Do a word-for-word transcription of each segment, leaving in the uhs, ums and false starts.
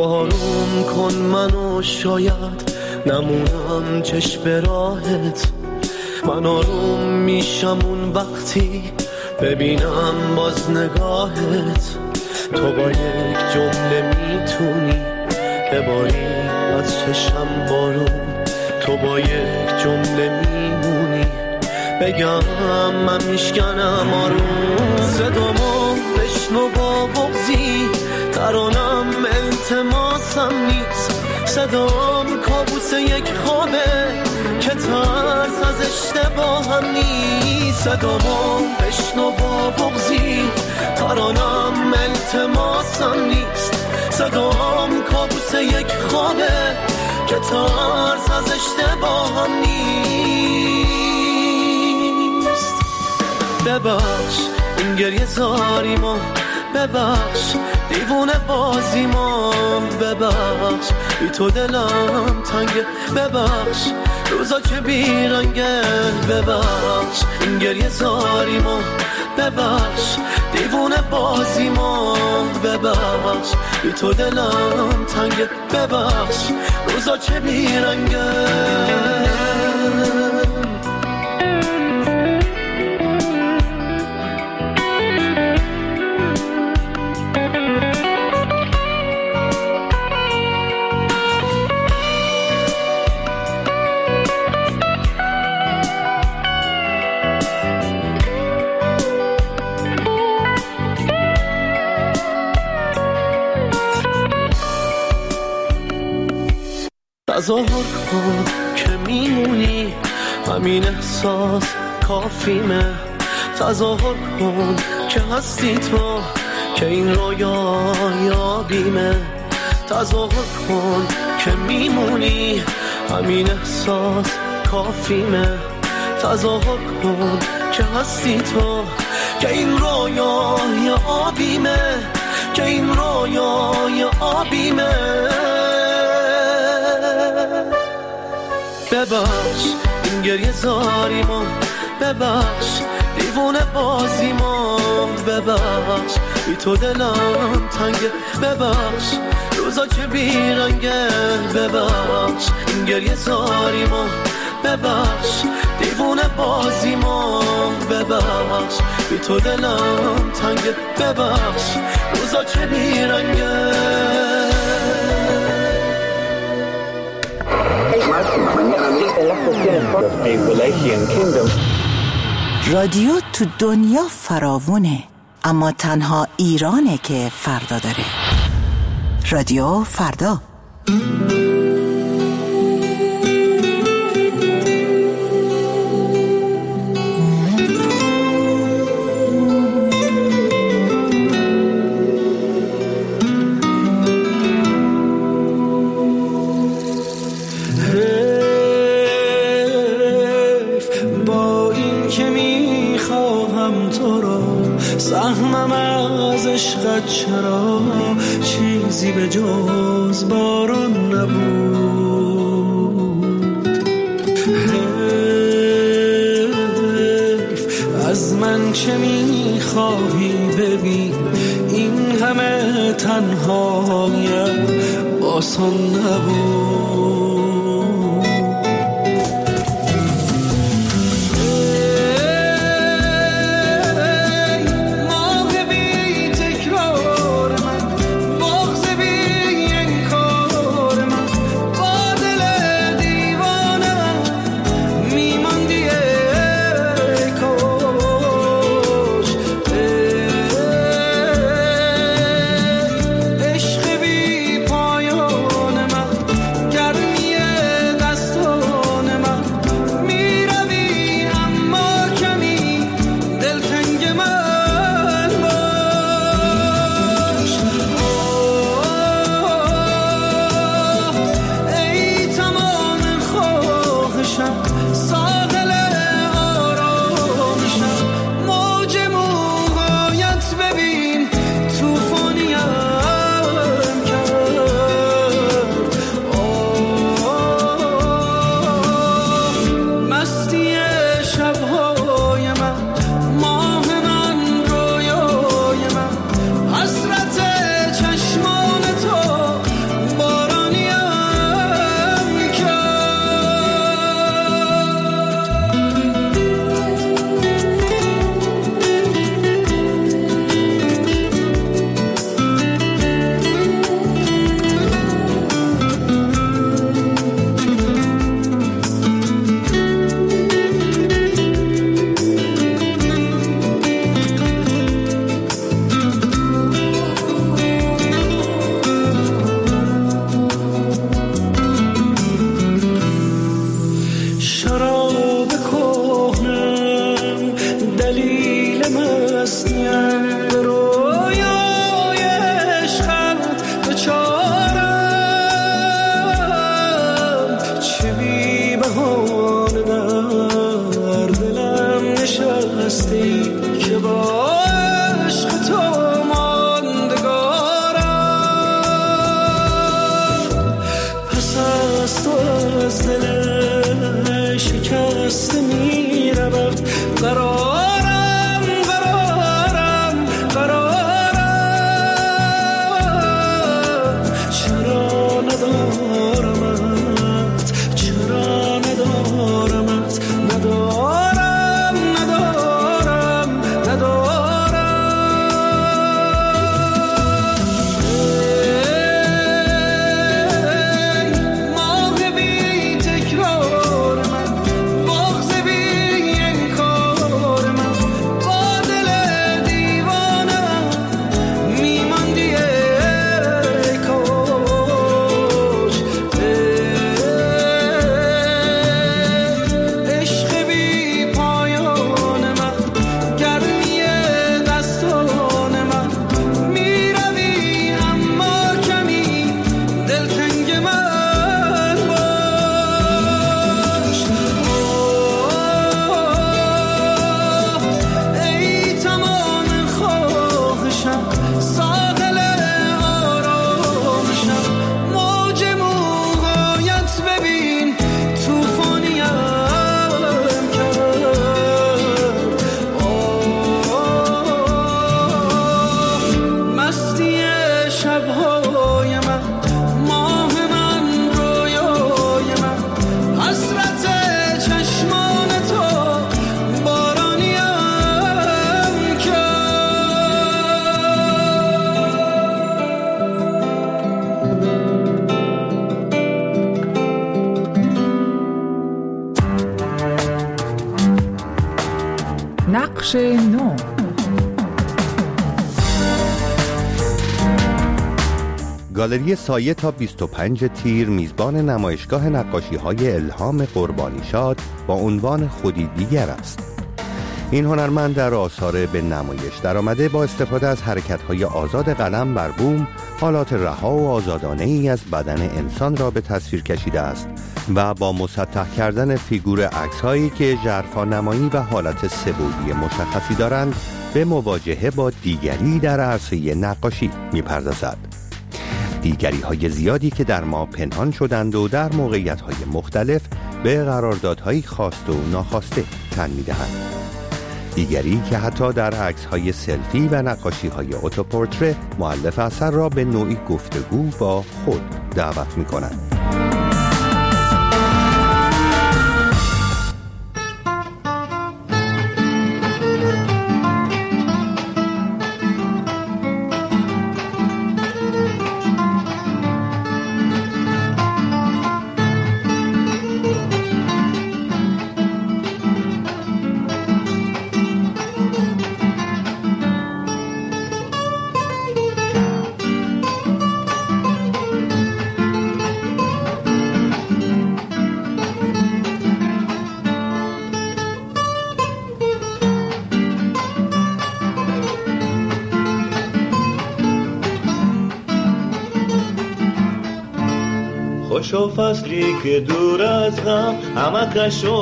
آروم کن منو، شاید نمونم چشم راهت. من آروم میشم اون وقتی ببینم باز نگاهت. تو با یک جمله میتونی بباری از چشم بارون. تو با یک جمله میمونی بگم من میشکنم آروم. صدامو بشنو با بغضی، ترانم التماسم نیست. صدام کابوس یک خوابه که ترس از اشتباهم نیست. صدامو بشنو با بغضی، ترانم التماسم نیست. صدام کابوس یک خوابه که ترس از اشتباهم نیست. ببخش این گریه زاریمو، ببخش دیوونه بازیمو، ببخش بی تو دلم تنگه، ببخش روزا که بیرنگه، ببخش این گریه زاریمو، ببخش دیوونه بازیمو، ببخش بی تو دلم تنگه، ببخش روزا که بیرنگه. تظاهر کن که میمونی، همین احساس کافیمه. تظاهر کن که هستی تو، که این رویا یابیمه. تظاهر کن که میمونی، همین احساس کافیمه. تظاهر کن که هستی تو، که این رویا یابیمه، که این رویا یابیمه. ببخش این گریه زاریمو، ببخش دیوونه بازیمو، ببخش بی تو دلم تنگه، ببخش روزا که بیرنگه، ببخش این گریه زاریمو، ببخش دیوونه بازیمو، ببخش بی تو دلم تنگه، ببخش روزا که بیرنگه. رادیو تو دنیا فراوونه، اما تنها ایرانه که فردا داره. رادیو فردا. سهمم از عشقت چرا چیزی به جز باران نبود. حیف از من چه میخواهی ببین، این همه تنهایم آسان نبود. عشق بی پایان من، گرم از تو از دل شکسته می رود. قرارم قرارم قرارم چرا ندارمت چرا ندارمت ندارم ندارم ندارم ماه بی تکرار من بغض بی انکار من با دل دیوانه میماندی ای کاش عشق بی پایان من گرمی دستان من میروی اما کمی دلتنگ من باش. ای تمام خواهشم ساحل آرامشم موج موقعیت ببین توفانیم کرد. مستی شبهای من ماه من رویای من حسرت چشمان تو بارانیم کرد. نقش نو. گالری سایه تا بیست و پنجم تیر میزبان نمایشگاه نقاشی‌های الهام قربانیشاد با عنوان خودی دیگر است. این هنرمند در آثار به نمایش درآمده با استفاده از حرکت‌های آزاد قلم بر بوم حالات رها و آزادانه‌ای از بدن انسان را به تصویر کشیده است و با مسطح کردن فیگور عکس‌هایی که ژرفانمایی و حالت سه‌بعدی مشخصی دارند به مواجهه با دیگری در عرصه نقاشی می‌پردازد. دیگری های زیادی که در ما پنهان شدند و در موقعیت های مختلف به قراردادهای خواسته و ناخواسته تن می‌دهند. دیگری که حتی در عکس های سلفی و نقاشی های اتوپورتره مؤلف اثر را به نوعی گفتگو با خود دعوت می‌کنند. خوشو فصلی که دور از غم همه کشو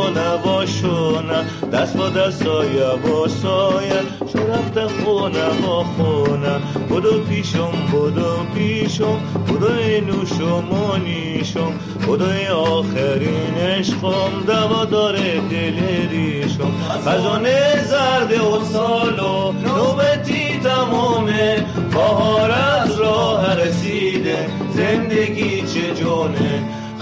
نباشونه دست با دستای با سایه شو رفته خونه با خونه بدو پیشم بدو پیشم بدو اینوشم و نیشم بدو آخرین عشقم دوا داره دل ریشم خزانه زرد و سالو نوبتی تمامه بهار از راه رسیده زندگی چه جونه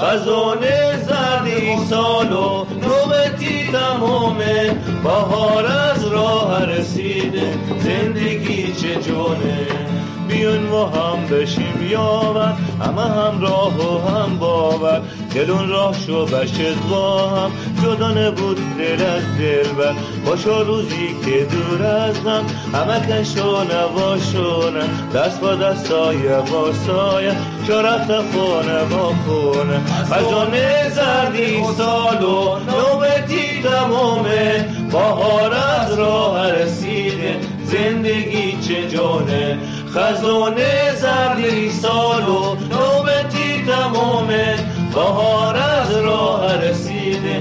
خزانه زردی سالو نوبتی تمامه بهار از راه رسیده زندگی چه جونه بیون و هم بشیم یاور همه هم راه و هم باور دلون راه شو بشت با هم جدا نبود دل از دل بر باشا روزی که دور از هم همه کشو نباشونه دست با دستای با سایه چو رفت خونه با خونه خزانه زردی سالو نوبتی تمامه بهار از راه رسیده زندگی چه جونه خزانه زردی سالو نوبتی تمامه بهار از راه رسیده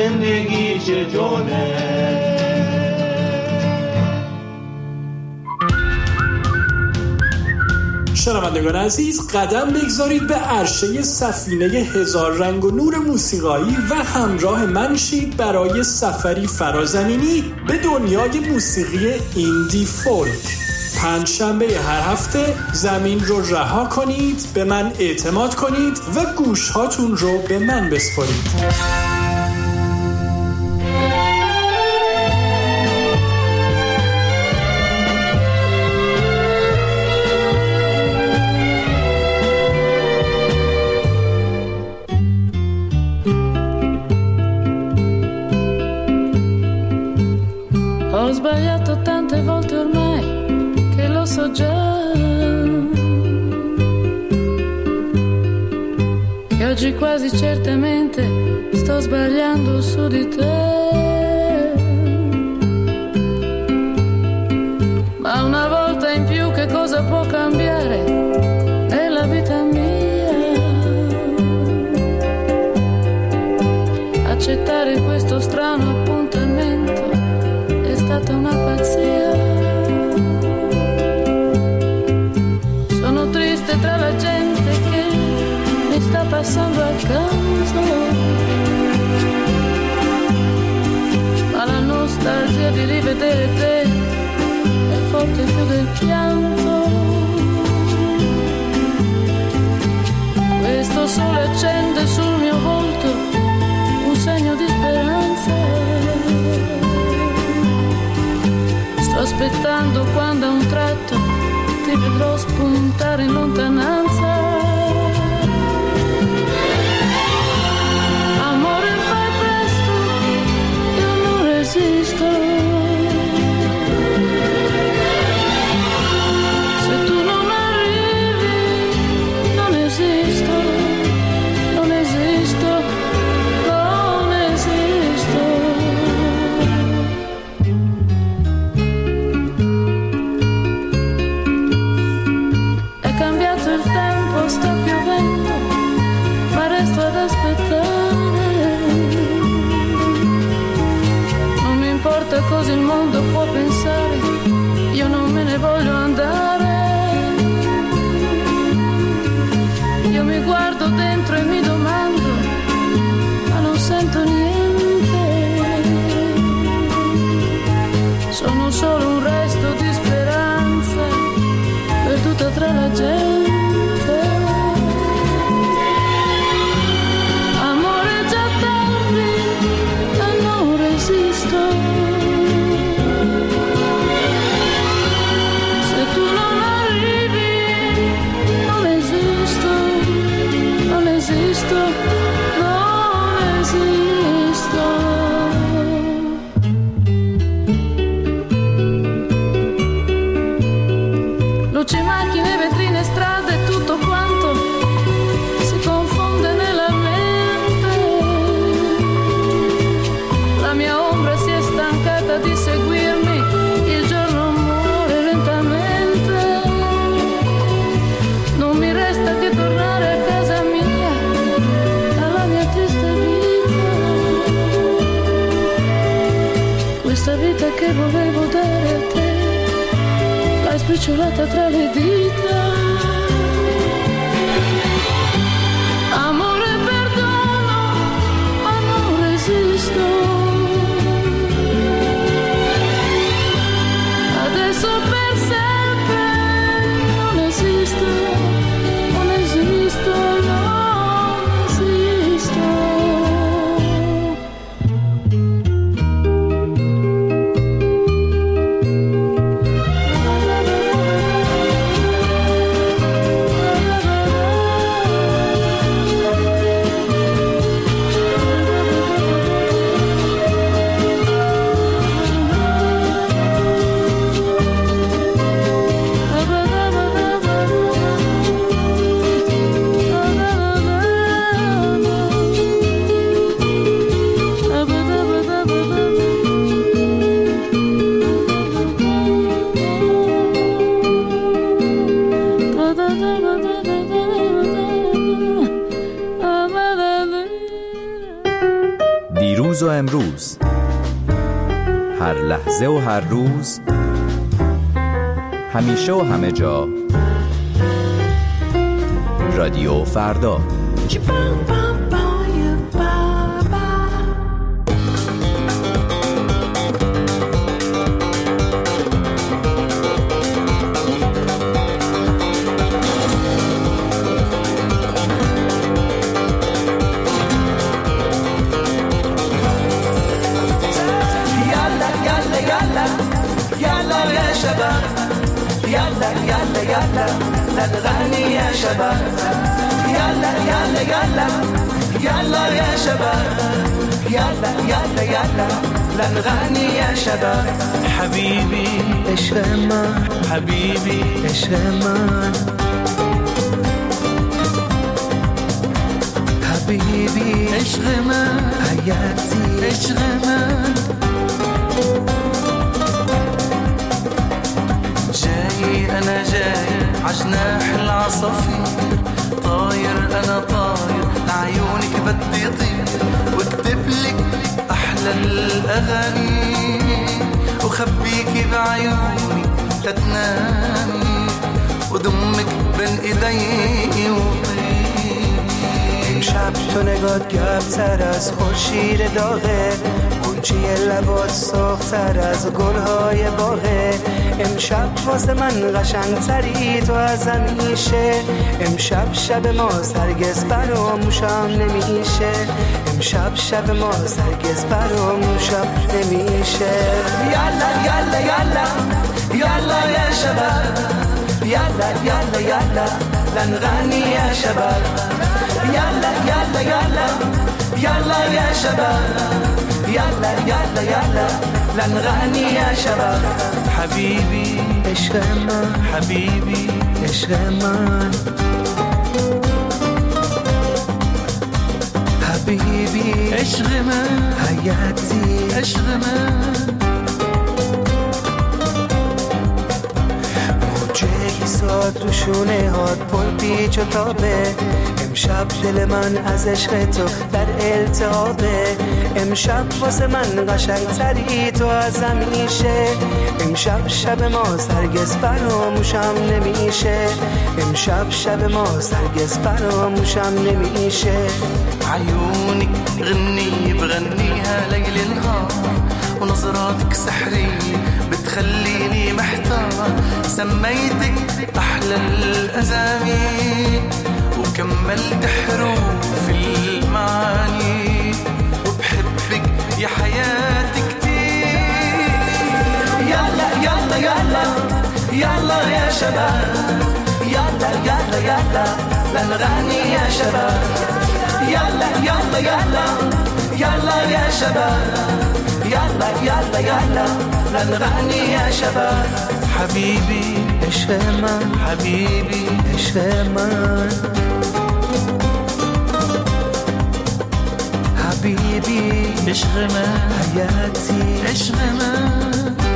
زندگی چه جونه. شنوندگان عزیز، قدم بگذارید به عرشه سفینه هزار رنگ و نور موسیقایی و همراه من شید برای سفری فرازمینی به دنیای موسیقی ایندی فولک. پنج شنبه هر هفته زمین رو رها کنید، به من اعتماد کنید و گوش هاتون رو به من بسپارید. Ho sbagliato tante volte ormai che lo so già, che oggi quasi certamente sto sbagliando su di te, ma una volta in più che cosa può cambiare nella vita mia? Accettare questo strano appuntamento è stata una pazzia. Sono triste tra la gente che mi sta passando accanto, ma la nostalgia di rivedere te è forte più del pianto. Questo sole accende sul mio volto un segno di speranza. Sto aspettando quando a un tratto ti vedrò spuntare in lontananza. Amore, fai presto, io non resisto. Se tu non arrivi, non esisto, non esisto, non esisto. È cambiato il tempo, sta piovendo, ma resto ad aspettare. Non mi importa cosa il mondo può pensare, io non me ne voglio andare. Io mi guardo dentro e mi domando, ma non sento niente. Sono solo un resto di speranza perduta tra la gente. Amore, già tardi e non resisto. Se tu non arrivi, non esisto, non esisto, non esisto. Luci, macchine, vetrine, strade, tutto quanto si confonde nella mente. La mia ombra si è stancata di seguirmi, il giorno muore lentamente. Non mi resta che tornare a casa mia, alla mia triste vita. Questa vita che volevo dare a te l'hai spicciolata tra le dita. Amore, perdono, ma non resisto. Adesso per sempre non esisto, non esisto, non esisto. دیروز و امروز، هر لحظه و هر روز، همیشه و همه جا، رادیو فردا. يلا يلا يلا لا نغني يا شباب يلا يلا يلا يلا يا شباب يلا يلا يلا لا نغني يا شباب حبيبي ايش غمان حبيبي ايش غمان حبيبي ايش غمان حياتي ايش غمان جاي أنا جاي عجناح العصافير طاير أنا طاير لعيونك بدي طير واكتب لك أحلى الأغاني وخبيكي بعيوني تتنامي ودمك بين إيدي وطير امشب تو نگات گرمتر از خورشید داغه گلچه لبات سرخ‌تر از گلهای باغه امشب واسه من قشنگتری تو از همیشه امشب شب ما هرگز فراموشم نمیشه امشب شب ما هرگز فراموشم نمیشه یالا یالا یالا یالا یا شباب یالا یالا یالا لنغني يا شباب يلا يلا يلا يلا يا شباب يلا يلا يلا لنغني يا شباب حبيبي ايش غمان حبيبي ايش غمان حبيبي ايش غمان حياتي ايش غمان موجه ساد رو شونه هات پر پیچ و تابه امشب دل من از عشق تو در التهابه امشب واسه من قشنگتری تو از همیشه امشب شب ما هرگز فراموشم نمیشه امشب شب ما هرگز فراموشم نمیشه عيونك غني بغنيها ليل نهار ونظراتك سحرية بتخليني محتار سميتك أحلى الأسامي وكملت حروف المعاني وبحبك يا حياتي كتير يلا يلا يلا يلا يا شباب يلا يلا يلا لنغني يا شباب يلا يلا يلا يلا يا شباب يلا يلا يلا لنغني يا شباب حبيبي ايش غمان حبيبي ايش غمان حبيبي ايش غمان حياتي ايش غمان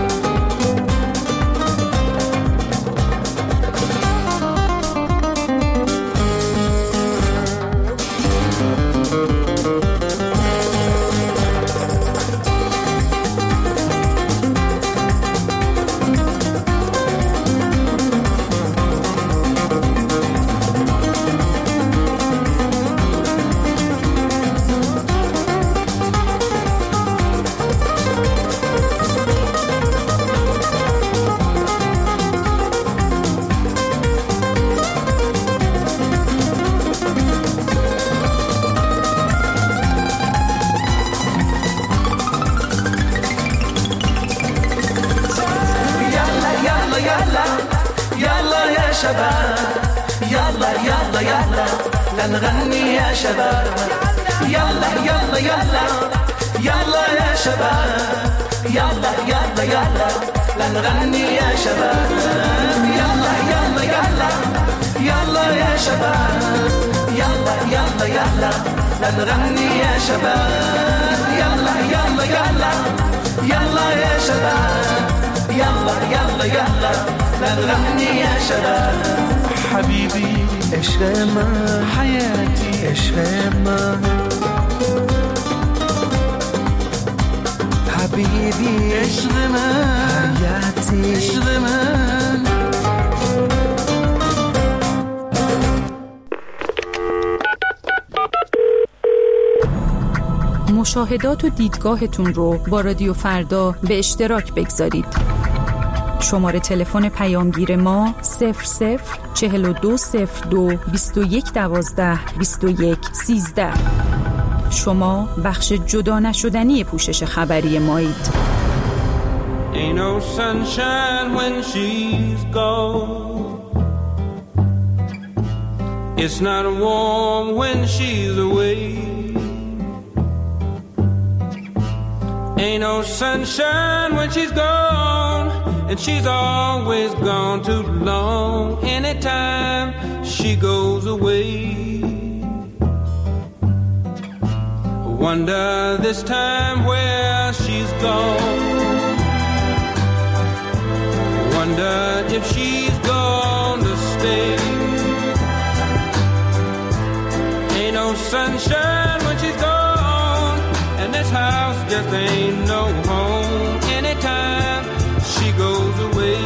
لنغني يا شباب يلا يلا يلا يلا يا شباب يلا يلا يلا لنغني يا شباب يلا يلا يلا يلا يا شباب يلا يلا يلا لنغني يا شباب يلا يلا يلا يلا يا شباب يلا يلا يلا لنغني يا شباب حبيبي ايش غمان حياتي ايش غمان حبيبي ايش غمان حياتي ايش غمان مشاهدات و دیدگاهتون رو با رادیو فردا به اشتراک بگذارید. شماره تلفن پیامگیر ما صفر صفر چهل و دو صفر دو بیست و یک دوازده بیست و یک سیزده. شما بخش جدا نشدنی پوشش خبری مایید. Ain't no sunshine when she's gone. It's not warm when she's away. Ain't no sunshine when she's gone, and she's always gone too long. Anytime she goes away, I wonder this time where she's gone. Wonder if she's gonna stay. Ain't no sunshine when she's gone, and this house just ain't no home. Anytime she goes away,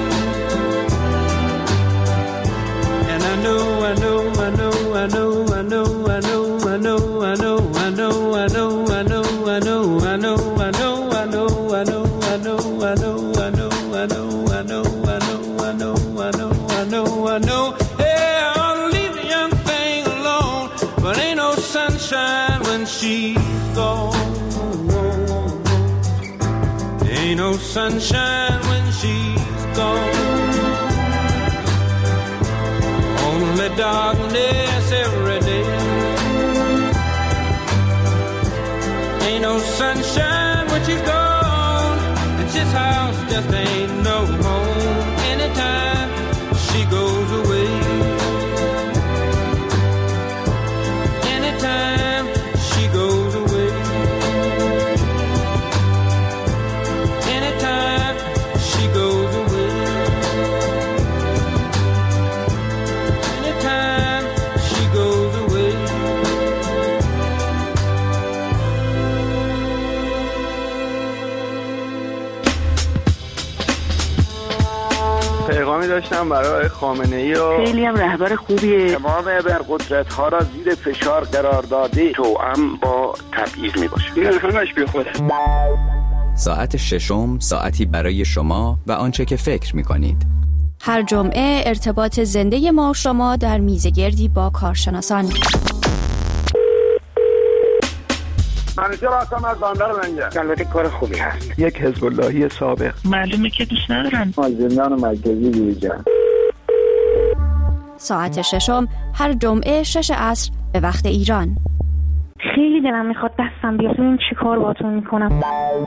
and I know, I know, I know, I know, I know, I know, I know, I know, I know, I know, I know, I know, I know, I know, I know, I know, I know, I know, I know, I know. I know, I know, I know, I know, I know, I know. Hey, I ought to leave the young thing alone, but ain't no sunshine when she's gone. Ain't no sunshine when she's gone. Only darkness every day. Ain't no sunshine when she's gone. And this house just ain't no home. Anytime she goes away, anytime she goes away, anytime she goes away, anytime she goes away. پیغامی داشتم برای خامنه‌ای و خیلی هم رهبر خوبیه. تمام ابرقدرت‌ها را زیر فشار قرار داده توأم با تبعیض میباشه. این همش بی خوده. ساعت ششم ساعتی برای شما و آنچه که فکر می‌کنید. هر جمعه ارتباط زنده ما شما در میزگردی با کارشناسان. منیجر هستم از بندر منجر. البته کار خوبی هست. یک حزب اللهی سابق. معلومه که دوست ندارن. از زندان مرکزی بیرون. ساعت ششم هر جمعه شش عصر به وقت ایران. خیلی دلم میخواد دستم بیاد ببین چی کار باهاتون میکنم.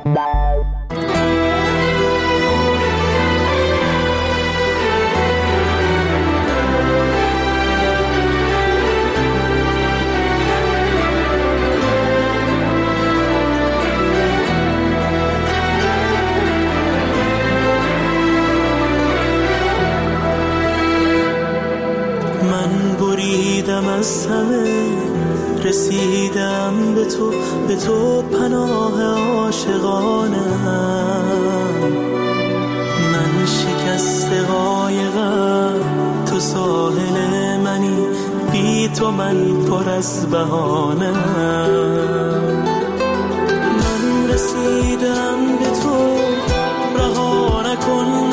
من بریدم از همه رسیدم به تو، به تو پناه عاشقانم. من شکست قایقم، تو ساحل منی، بی تو من پر از بهانم. من رسیدم به تو، رها نکن